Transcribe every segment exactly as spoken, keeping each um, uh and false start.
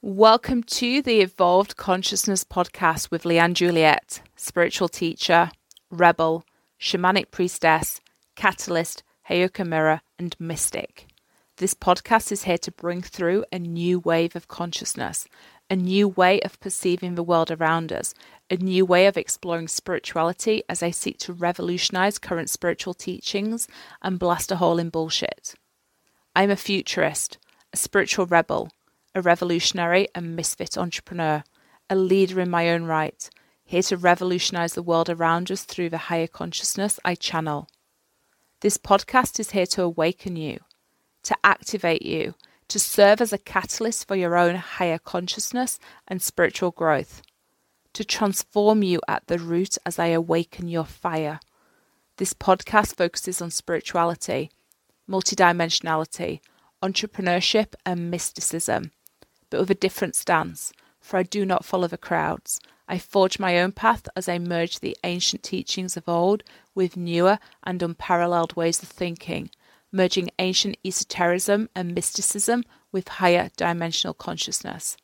Welcome to the Evolved Consciousness podcast with Leanne Juliette, spiritual teacher, rebel, shamanic priestess, catalyst, Heyoka mirror, and mystic. This podcast is here to bring through a new wave of consciousness, a new way of perceiving the world around us, a new way of exploring spirituality as I seek to revolutionize current spiritual teachings and blast a hole in bullshit. I'm a futurist, a spiritual rebel, a revolutionary and misfit entrepreneur, a leader in my own right, here to revolutionize the world around us through the higher consciousness I channel. This podcast is here to awaken you, to activate you, to serve as a catalyst for your own higher consciousness and spiritual growth, to transform you at the root as I awaken your fire. This podcast focuses on spirituality, multidimensionality, entrepreneurship and mysticism, but with a different stance, for I do not follow the crowds. I forge my own path as I merge the ancient teachings of old with newer and unparalleled ways of thinking, merging ancient esotericism and mysticism with higher dimensional consciousness.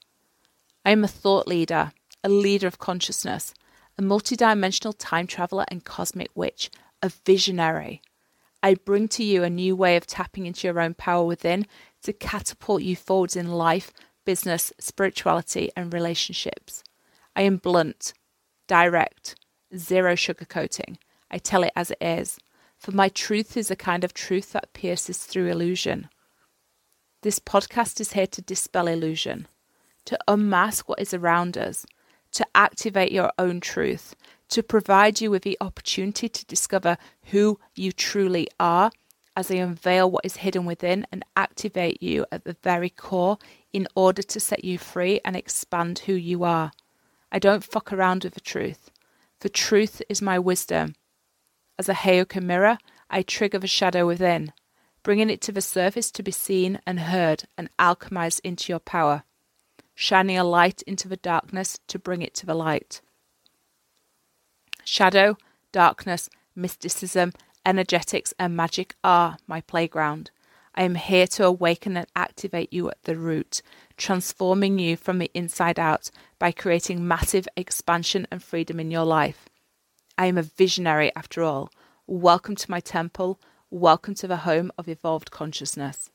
I am a thought leader, a leader of consciousness, a multidimensional time traveler and cosmic witch, a visionary. I bring to you a new way of tapping into your own power within to catapult you forwards in life, business, spirituality, and relationships. I am blunt, direct, zero sugarcoating. I tell it as it is, for my truth is a kind of truth that pierces through illusion. This podcast is here to dispel illusion, to unmask what is around us, to activate your own truth, to provide you with the opportunity to discover who you truly are as I unveil what is hidden within and activate you at the very core in order to set you free and expand who you are. I don't fuck around with the truth. The truth is my wisdom. As a Heyoka mirror, I trigger the shadow within, bringing it to the surface to be seen and heard and alchemized into your power, shining a light into the darkness to bring it to the light. Shadow, darkness, mysticism, energetics, and magic are my playground. I am here to awaken and activate you at the root, transforming you from the inside out by creating massive expansion and freedom in your life. I am a visionary after all. Welcome to my temple. Welcome to the home of evolved consciousness.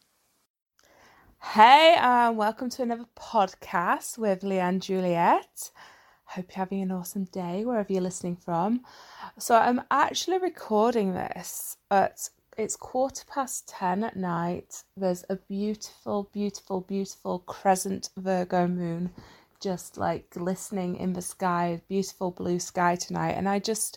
Hey, and welcome to another podcast with Leanne Juliette. Hope you're having an awesome day wherever you're listening from. So I'm actually recording this at it's quarter past ten at night. There's a beautiful, beautiful, beautiful crescent Virgo moon just like glistening in the sky, beautiful blue sky tonight. And I just,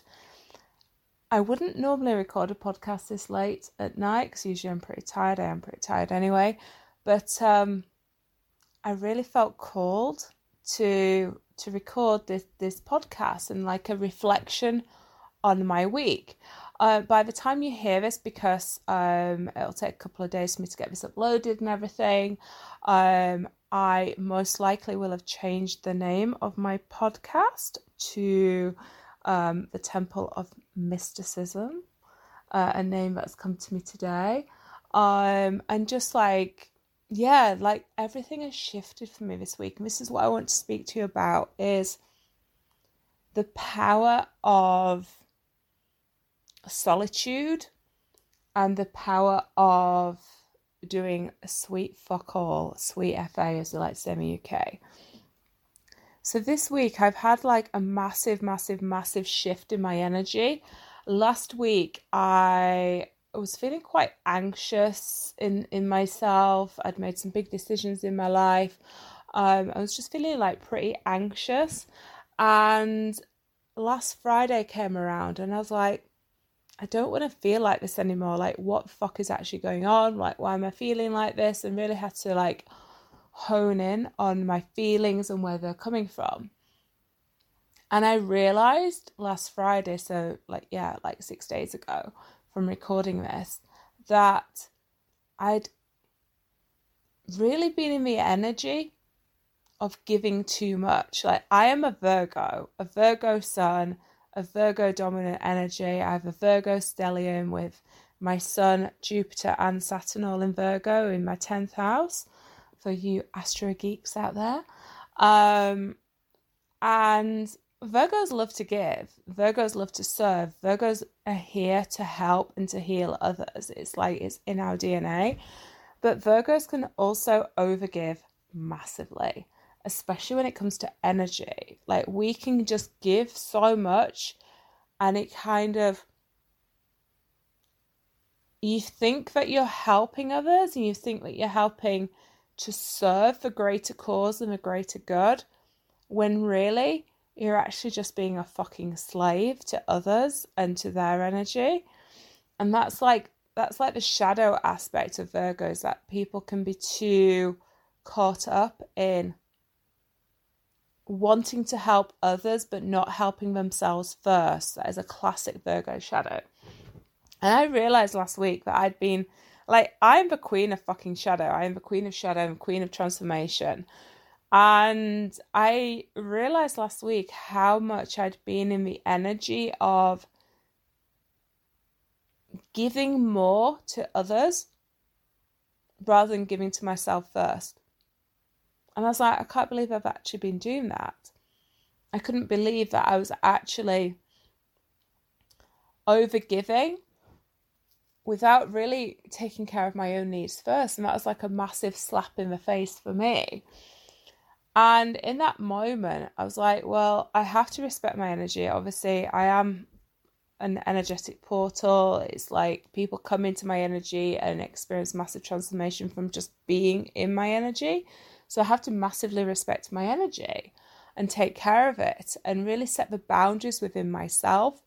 I wouldn't normally record a podcast this late at night because usually I'm pretty tired. I am pretty tired anyway. But um, I really felt called to to record this, this podcast and like a reflection on my week. Uh, by the time you hear this, because um, it'll take a couple of days for me to get this uploaded and everything, um, I most likely will have changed the name of my podcast to um, the Temple of Mysticism, uh, a name that's come to me today. Um, and just like, yeah, like everything has shifted for me this week. And this is what I want to speak to you about, is the power of solitude and the power of doing a sweet fuck all, sweet F A as they like to say in the U K. So this week I've had like a massive, massive, massive shift in my energy. Last week I was feeling quite anxious in, in myself. I'd made some big decisions in my life. Um, I was just feeling like pretty anxious. And last Friday came around and I was like, I don't want to feel like this anymore. Like, what the fuck is actually going on? Like, why am I feeling like this? And really had to like hone in on my feelings and where they're coming from. And I realized last Friday, so like, yeah, like six days ago from recording this, that I'd really been in the energy of giving too much. Like, I am a Virgo, a Virgo sun, a Virgo dominant energy. I have a Virgo stellium with my Sun, Jupiter and Saturn all in Virgo in my tenth house. For for you Astro geeks out there. Um, and Virgos love to give. Virgos love to serve. Virgos are here to help and to heal others. It's like it's in our D N A. But Virgos can also overgive massively, especially when it comes to energy. Like we can just give so much and it kind of, you think that you're helping others and you think that you're helping to serve for greater cause and a greater good, when really you're actually just being a fucking slave to others and to their energy. And that's like, that's like the shadow aspect of Virgos, that people can be too caught up in wanting to help others but not helping themselves first. That is a classic Virgo shadow. And I realized last week that I'd been like, I'm the queen of fucking shadow. I am the queen of shadow and queen of transformation. And I realized last week how much I'd been in the energy of giving more to others rather than giving to myself first. And I was like, I can't believe I've actually been doing that. I couldn't believe that I was actually overgiving without really taking care of my own needs first. And that was like a massive slap in the face for me. And in that moment, I was like, well, I have to respect my energy. Obviously, I am an energetic portal. It's like people come into my energy and experience massive transformation from just being in my energy. So I have to massively respect my energy and take care of it and really set the boundaries within myself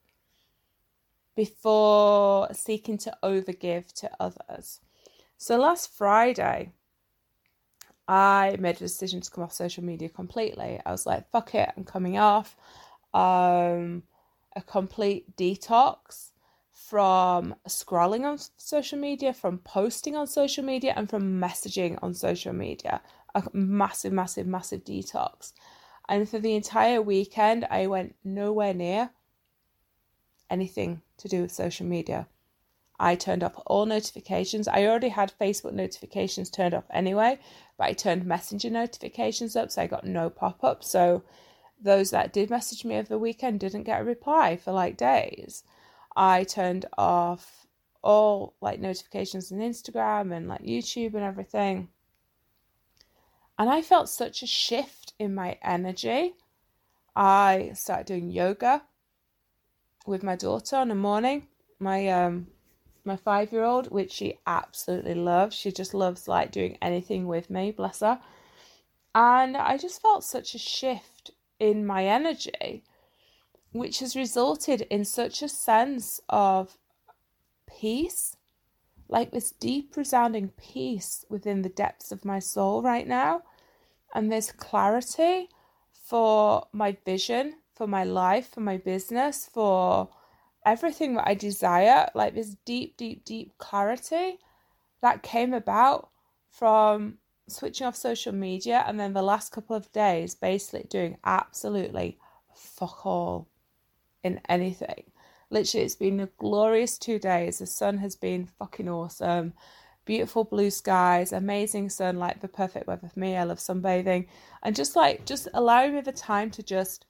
before seeking to overgive to others. So last Friday, I made a decision to come off social media completely. I was like, fuck it, I'm coming off. Um, a complete detox from scrolling on social media, from posting on social media, and from messaging on social media. A massive, massive, massive detox. And for the entire weekend, I went nowhere near anything to do with social media. I turned off all notifications. I already had Facebook notifications turned off anyway, but I turned Messenger notifications up, so I got no pop-ups. So those that did message me over the weekend didn't get a reply for like days. I turned off all like notifications on Instagram and like YouTube and everything. And I felt such a shift in my energy. I started doing yoga with my daughter in the morning. My um my five-year-old, which she absolutely loves. She just loves like doing anything with me, bless her. And I just felt such a shift in my energy, which has resulted in such a sense of peace, like this deep resounding peace within the depths of my soul right now. And there's clarity for my vision, for my life, for my business, for everything that I desire. Like this deep, deep, deep clarity that came about from switching off social media, and then the last couple of days basically doing absolutely fuck all in anything. Literally, it's been a glorious two days. The sun has been fucking awesome. Beautiful blue skies, amazing sun, like the perfect weather for me. I love sunbathing. And just like, just allowing me the time to just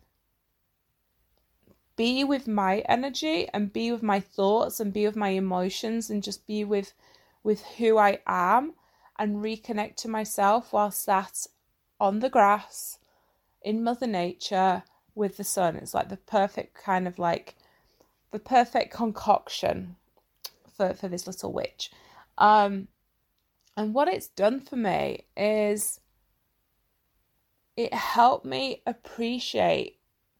be with my energy and be with my thoughts and be with my emotions and just be with, with who I am and reconnect to myself while sat on the grass in Mother Nature with the sun. It's like the perfect kind of like, the perfect concoction for, for this little witch. Um, and what it's done for me is it helped me appreciate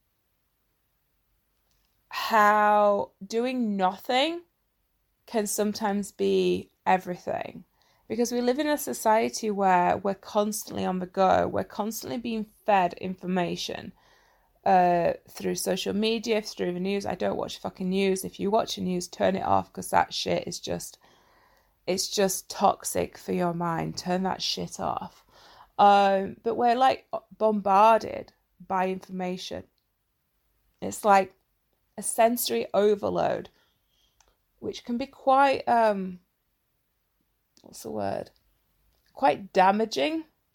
how doing nothing can sometimes be everything. Because we live in a society where we're constantly on the go. We're constantly being fed information uh, through social media, through the news. I don't watch fucking news. If you watch the news, turn it off, because that shit is just... it's just toxic for your mind. Turn that shit off. Um, but we're like bombarded by information. It's like a sensory overload, which can be quite, um, what's the word? Quite damaging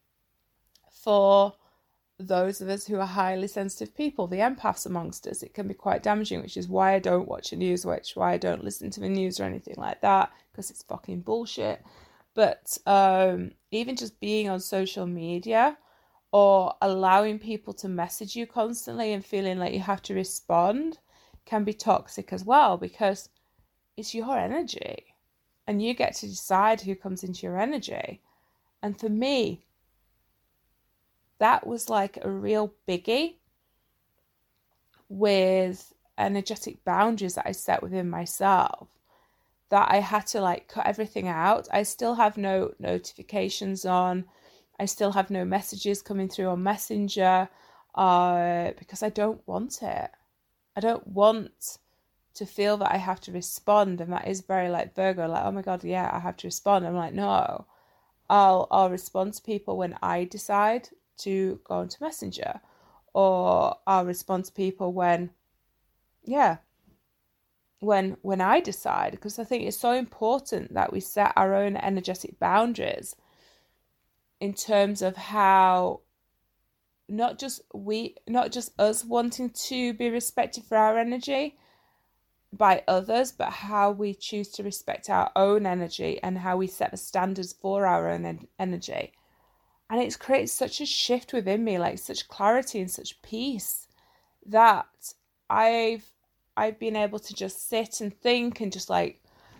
for those of us who are highly sensitive people, the empaths amongst us, it can be quite damaging, which is why I don't watch the news, which why I don't listen to the news or anything like that, because it's fucking bullshit. But um, even just being on social media or allowing people to message you constantly and feeling like you have to respond can be toxic as well, because it's your energy and you get to decide who comes into your energy. And for me, that was like a real biggie with energetic boundaries that I set within myself, that I had to like cut everything out. I still have no notifications on. I still have no messages coming through on Messenger uh, because I don't want it. I don't want to feel that I have to respond. And that is very like Virgo, like, oh my God, yeah, I have to respond. I'm like, no, I'll, I'll respond to people when I decide to go into Messenger, or I'll respond to people when, yeah, when when I decide, because I think it's so important that we set our own energetic boundaries in terms of how not just we, not just us wanting to be respected for our energy by others, but how we choose to respect our own energy and how we set the standards for our own en- energy. And it's created such a shift within me, like such clarity and such peace, that I've I've been able to just sit and think and just like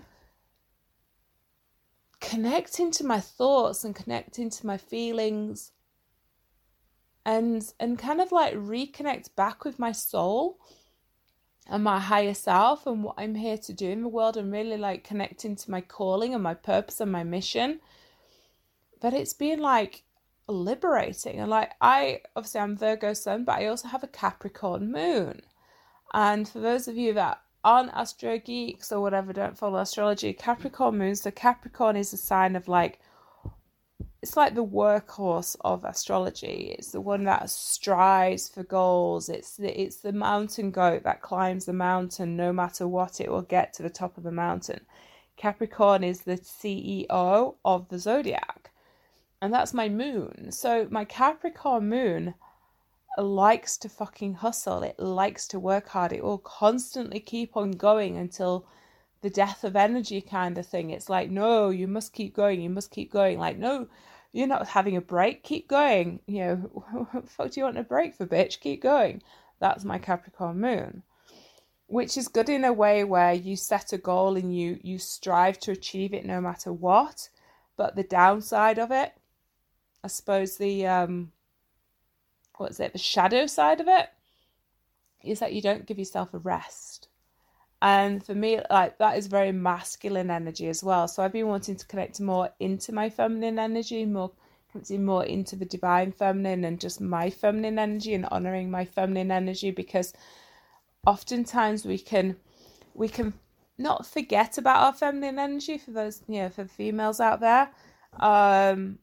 connect into my thoughts and connect into my feelings and and kind of like reconnect back with my soul and my higher self and what I'm here to do in the world, and really like connect into my calling and my purpose and my mission. But it's been like liberating. And like, I obviously I'm Virgo sun, but I also have a Capricorn moon. And for those of you that aren't astro geeks or whatever, don't follow astrology, Capricorn moon, so Capricorn is a sign of like, it's like the workhorse of astrology. It's the one that strives for goals. It's the, it's the mountain goat that climbs the mountain no matter what, it will get to the top of the mountain. Capricorn is the C E O of the zodiac. And that's my moon. So my Capricorn moon likes to fucking hustle. It likes to work hard. It will constantly keep on going until the death of energy kind of thing. It's like, no, you must keep going. You must keep going. Like, no, you're not having a break. Keep going. You know, what the fuck do you want a break for, bitch? Keep going. That's my Capricorn moon, which is good in a way where you set a goal and you, you strive to achieve it no matter what. But the downside of it, I suppose the, um, what's it, the shadow side of it, is that you don't give yourself a rest. And for me, like, that is very masculine energy as well. So I've been wanting to connect more into my feminine energy, more connecting more into the divine feminine and just my feminine energy and honoring my feminine energy, because oftentimes we can, we can not forget about our feminine energy, for those, you know, for the females out there. Um,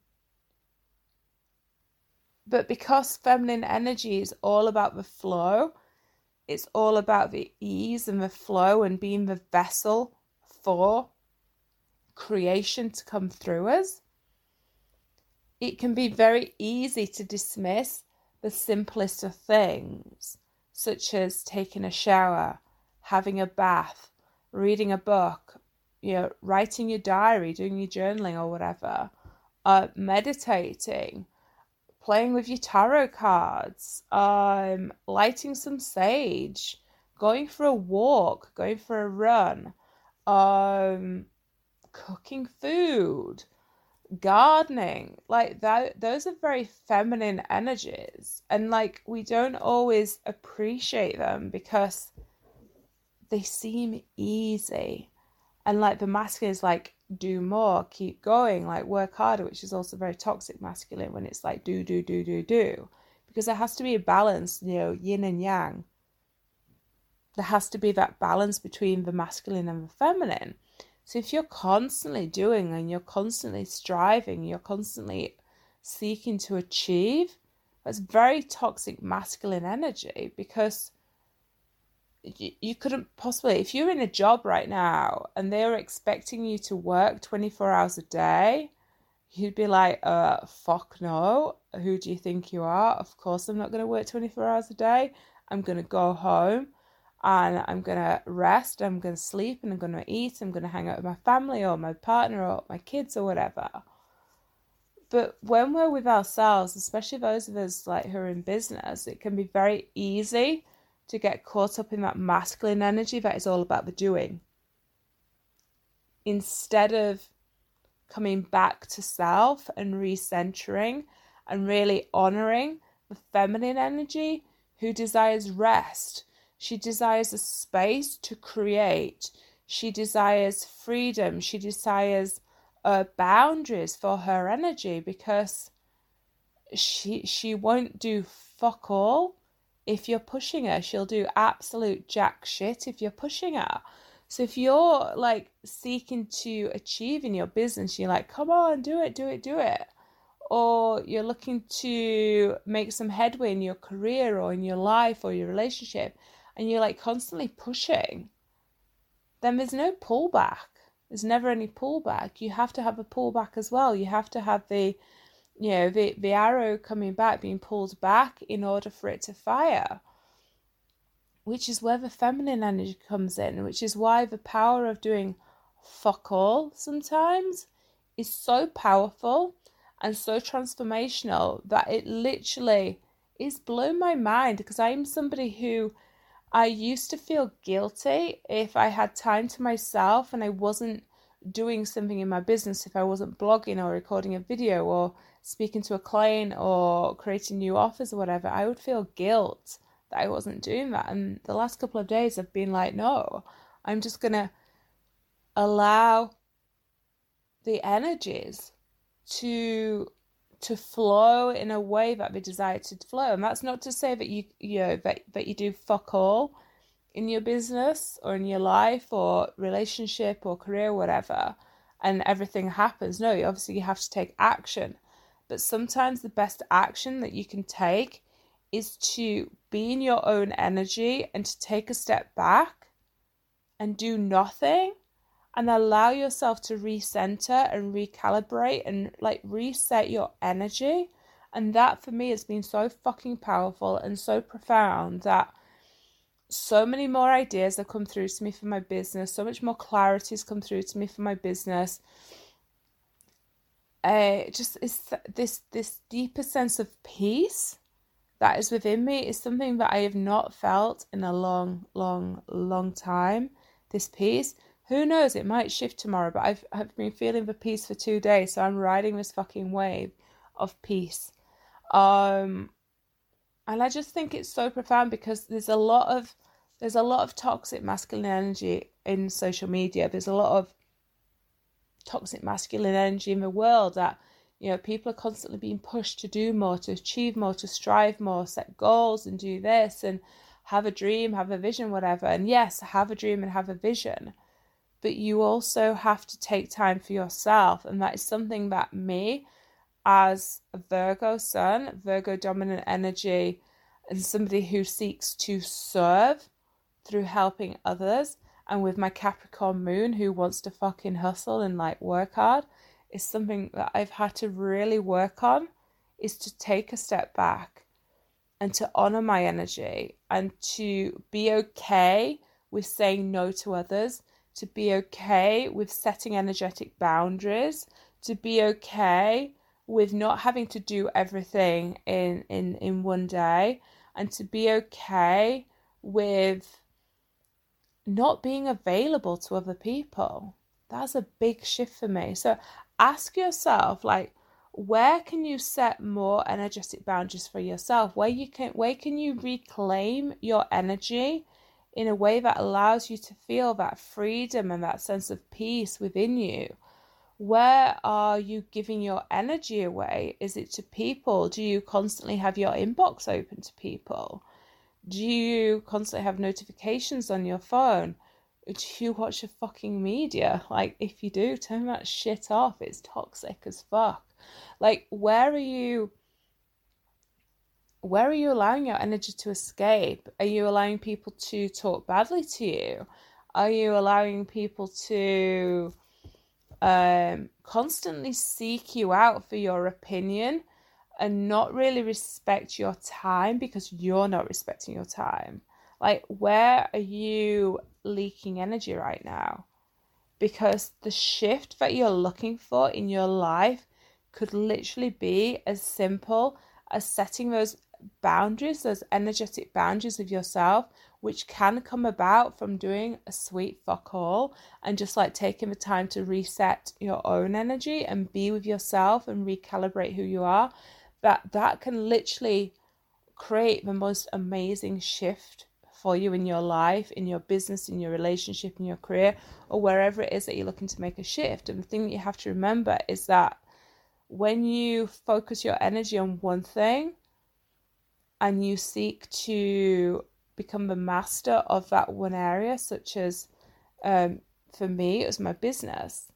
But because feminine energy is all about the flow, it's all about the ease and the flow and being the vessel for creation to come through us, it can be very easy to dismiss the simplest of things, such as taking a shower, having a bath, reading a book, you know, writing your diary, doing your journaling or whatever, uh, meditating, playing with your tarot cards, um, lighting some sage, going for a walk, going for a run, um, cooking food, gardening. Like that, those are very feminine energies. And like, we don't always appreciate them because they seem easy. And like the masculine is like, do more, keep going, like work harder, which is also very toxic masculine when it's like do, do, do, do, do. Because there has to be a balance, you know, yin and yang. There has to be that balance between the masculine and the feminine. So if you're constantly doing and you're constantly striving, you're constantly seeking to achieve, that's very toxic masculine energy, because you couldn't possibly, if you're in a job right now and they're expecting you to work twenty-four hours a day, you'd be like, uh, fuck no. Who do you think you are? Of course, I'm not going to work twenty-four hours a day. I'm going to go home and I'm going to rest. I'm going to sleep and I'm going to eat. I'm going to hang out with my family or my partner or my kids or whatever. But when we're with ourselves, especially those of us like who are in business, it can be very easy to get caught up in that masculine energy that is all about the doing, instead of coming back to self and recentering and really honoring the feminine energy who desires rest. She desires a space to create. She desires freedom. She desires uh, boundaries for her energy, because she she won't do fuck all if you're pushing her. She'll do absolute jack shit if you're pushing her. So if you're like seeking to achieve in your business, you're like, come on, do it, do it, do it. Or you're looking to make some headway in your career or in your life or your relationship, and you're like constantly pushing, then there's no pullback. There's never any pullback. You have to have a pullback as well. You have to have the, you know, the, the arrow coming back, being pulled back in order for it to fire. Which is where the feminine energy comes in, which is why the power of doing fuck all sometimes is so powerful and so transformational that it literally is blown my mind, because I'm somebody who, I used to feel guilty if I had time to myself and I wasn't doing something in my business, if I wasn't blogging or recording a video or speaking to a client or creating new offers or whatever. I would feel guilt that I wasn't doing that. And the last couple of days I've been like, no, I'm just going to allow the energies to to flow in a way that they desire to flow. And that's not to say that you you know that, that you do fuck all in your business or in your life or relationship or career or whatever, and everything happens. No, obviously you have to take action. But sometimes the best action that you can take is to be in your own energy and to take a step back and do nothing and allow yourself to recenter and recalibrate and like reset your energy. And that for me has been so fucking powerful and so profound that so many more ideas have come through to me for my business. So much more clarity has come through to me for my business. Uh, just is this this deeper sense of peace that is within me is something that I have not felt in a long, long, long time. This peace. Who knows? It might shift tomorrow, but I've I've been feeling the peace for two days, so I'm riding this fucking wave of peace. Um, and I just think it's so profound because there's a lot of there's a lot of toxic masculine energy in social media. There's a lot of toxic masculine energy in the world that, you know, people are constantly being pushed to do more, to achieve more, to strive more, set goals and do this and have a dream, have a vision, whatever. And yes, have a dream and have a vision. But you also have to take time for yourself. And that is something that me, as a Virgo sun, Virgo dominant energy, and somebody who seeks to serve through helping others, and with my Capricorn moon who wants to fucking hustle and like work hard, is something that I've had to really work on, is to take a step back and to honor my energy and to be okay with saying no to others, to be okay with setting energetic boundaries, to be okay with not having to do everything in, in, in one day, and to be okay with not being available to other people. That's a big shift for me. So ask yourself, like, where can you set more energetic boundaries for yourself? Where you can, where can you reclaim your energy in a way that allows you to feel that freedom and that sense of peace within you? Where are you giving your energy away? Is it to people? Do you constantly have your inbox open to people? Do you constantly have notifications on your phone? Do you watch the fucking media? Like, if you do, turn that shit off. It's toxic as fuck. Like, where are you... Where are you allowing your energy to escape? Are you allowing people to talk badly to you? Are you allowing people to um, constantly seek you out for your opinion and not really respect your time because you're not respecting your time. Like, where are you leaking energy right now? Because the shift that you're looking for in your life could literally be as simple as setting those boundaries, those energetic boundaries of yourself, which can come about from doing a sweet fuck all and just like taking the time to reset your own energy and be with yourself and recalibrate who you are. That that can literally create the most amazing shift for you in your life, in your business, in your relationship, in your career, or wherever it is that you're looking to make a shift. And the thing that you have to remember is that when you focus your energy on one thing and you seek to become the master of that one area, such as um, for me, it was my business,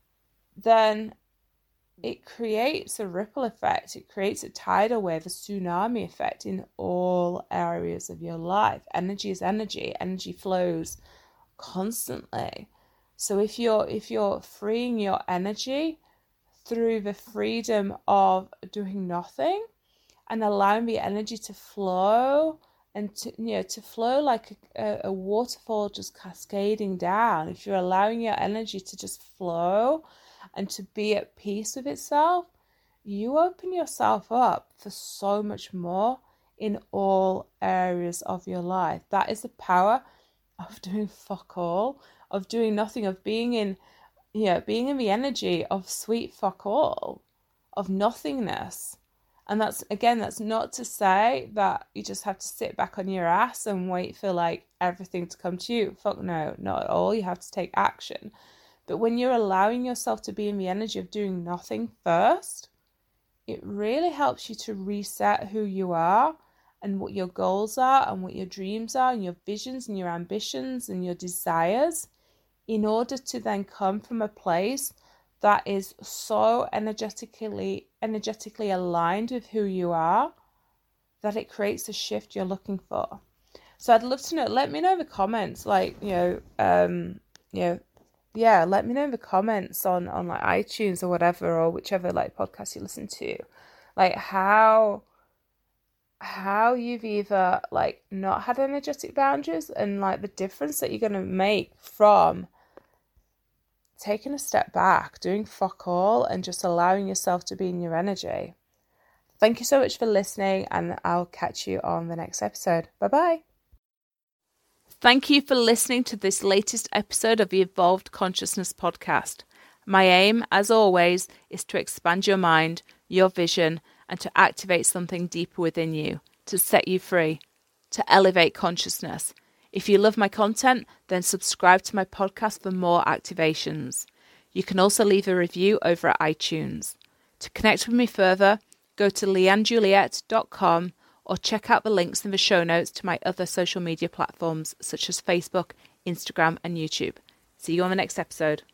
then it creates a ripple effect. It creates a tidal wave, a tsunami effect in all areas of your life. Energy is energy. Energy flows constantly. So if you're if you're freeing your energy through the freedom of doing nothing and allowing the energy to flow and to you know to flow like a, a waterfall just cascading down, if you're allowing your energy to just flow and to be at peace with itself, you open yourself up for so much more in all areas of your life. That is the power of doing fuck all, of doing nothing, of being in, you know, being in the energy of sweet fuck all, of nothingness. And that's, again, that's not to say that you just have to sit back on your ass and wait for like everything to come to you. Fuck no, not at all. You have to take action. But when you're allowing yourself to be in the energy of doing nothing first, it really helps you to reset who you are and what your goals are and what your dreams are and your visions and your ambitions and your desires, in order to then come from a place that is so energetically energetically aligned with who you are that it creates the shift you're looking for. So I'd love to know, let me know in the comments, like, you know, um, you know, yeah, let me know in the comments on, on like iTunes or whatever, or whichever like podcast you listen to, like how, how you've either like not had energetic boundaries and like the difference that you're going to make from taking a step back, doing fuck all and just allowing yourself to be in your energy. Thank you so much for listening, and I'll catch you on the next episode. Bye-bye. Thank you for listening to this latest episode of the Evolved Consciousness podcast. My aim, as always, is to expand your mind, your vision, and to activate something deeper within you, to set you free, to elevate consciousness. If you love my content, then subscribe to my podcast for more activations. You can also leave a review over at iTunes. To connect with me further, go to leanne juliette dot com or check out the links in the show notes to my other social media platforms such as Facebook, Instagram, and YouTube. See you on the next episode.